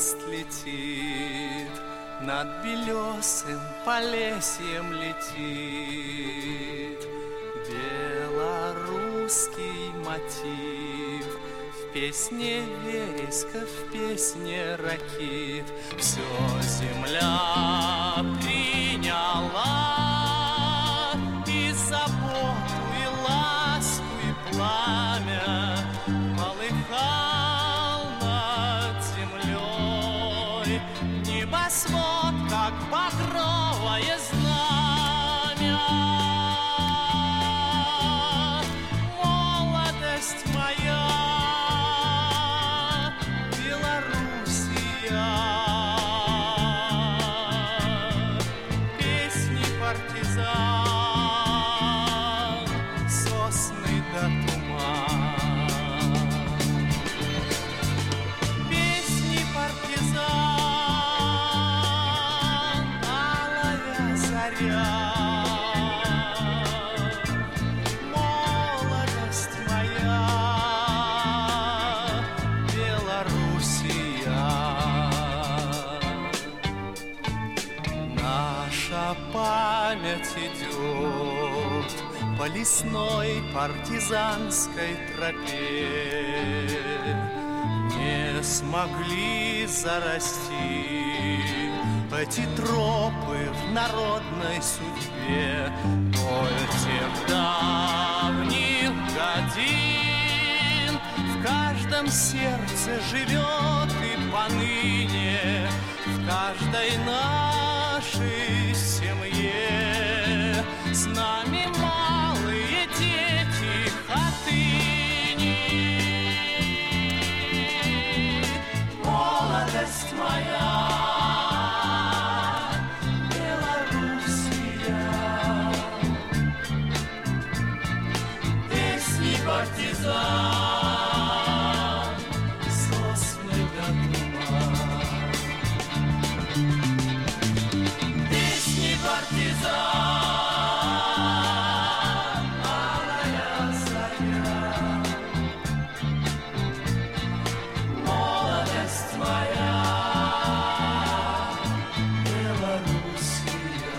аист летит, над белесым полесьем летит. Белорусский мотив в песне вереска, в песне ракит. Все земля приняла, и заботу, и ласку, и пламя. Полыхал над землей небосвод, как багровое знамя. Молодость моя, Белоруссия, песни партизан, сосны до туман. Песни партизан, алая заря. Молодость моя, Белоруссия. Наша память идет по лесной партизанской тропе. Не смогли зарасти эти тропы в народной судьбе. Боль тех давних годин в каждом сердце живет и поныне, в каждой нашей семье. С нами малые дети хатыни. Молодость моя, Белоруссия, песни партизан, сосны до туман. Песни партизан, алая заря. Молодость моя, Белоруссия.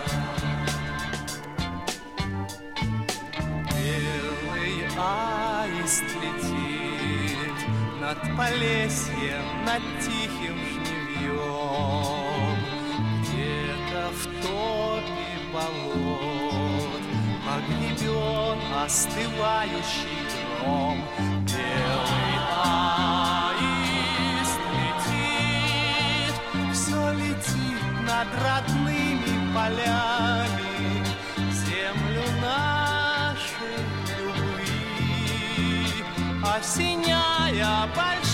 Белый аист летит над Полесьем, над тихим жнивьем. Где-то в топе болот погребен остывающий гром. Белый аист летит, все летит над родными полями, землю нашей любви, осеняя большой